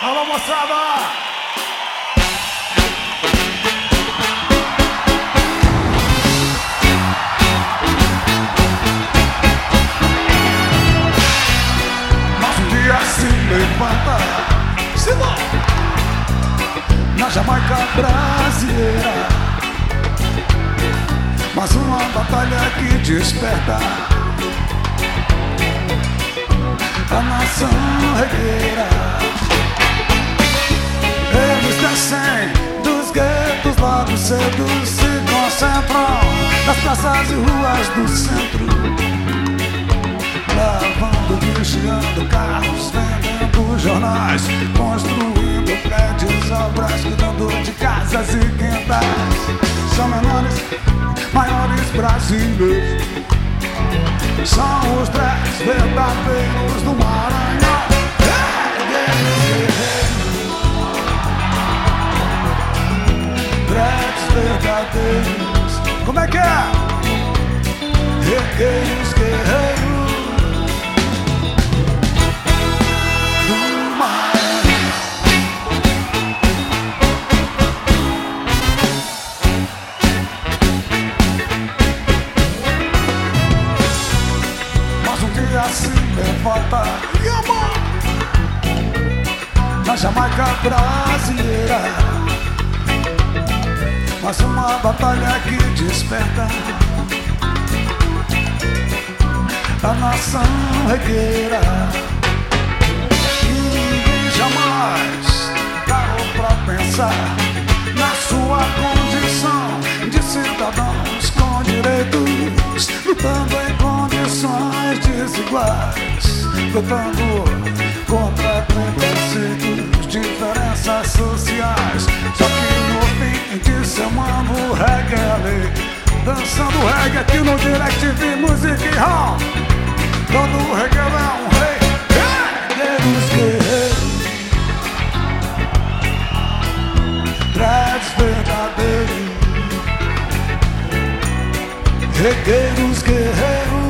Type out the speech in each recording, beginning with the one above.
Alô, moçada! Mas um dia se levanta, Simão, na Jamaica brasileira, mais uma batalha que desperta a nação regueira. Eles descem dos guetos logo cedo, se concentram nas praças e ruas do centro, lavando, vigiando carros, vendendo jornais, construindo prédios, obras, cuidando de casas e quintais. São menores, maiores brasileiros, são os dreads verdadeiros do Maranhão. Dreads verdadeiros. Como é que é? Regueiros guerreiros do Maranhão. Mas um dia se levanta na Jamaica brasileira, mais uma batalha que desperta a nação regueira. Ninguém jamais parou pra pensar na sua condição de cidadãos com direitos, lutando em condições desiguais, lutando contra preconceitos, diferenças sociais. Só que no fim de semana o reggae é a lei, dançando reggae aqui no DirecTV Music Hall. Todo reggae é um rei, guerreiros guerreiros, dreads verdadeiros, regueiros guerreiros.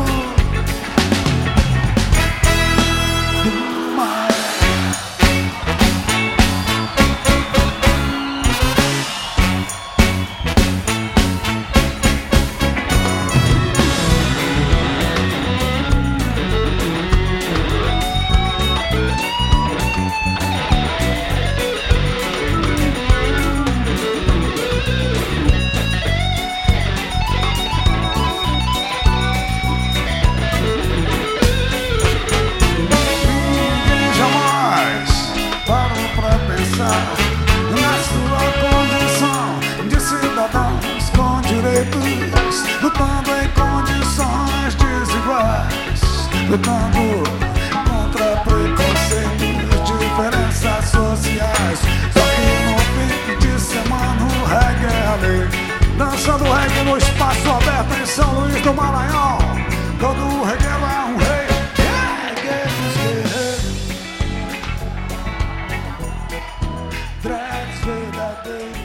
Na sua condição de cidadãos com direitos, lutando em condições desiguais, lutando contra preconceitos, diferenças sociais. Só que no fim de semana o reggae é a lei, dançando reggae no espaço aberto em São Luís do Maranhão. Todo reggae é um rei, guerreiros guerreiros, dreads verdadeiros.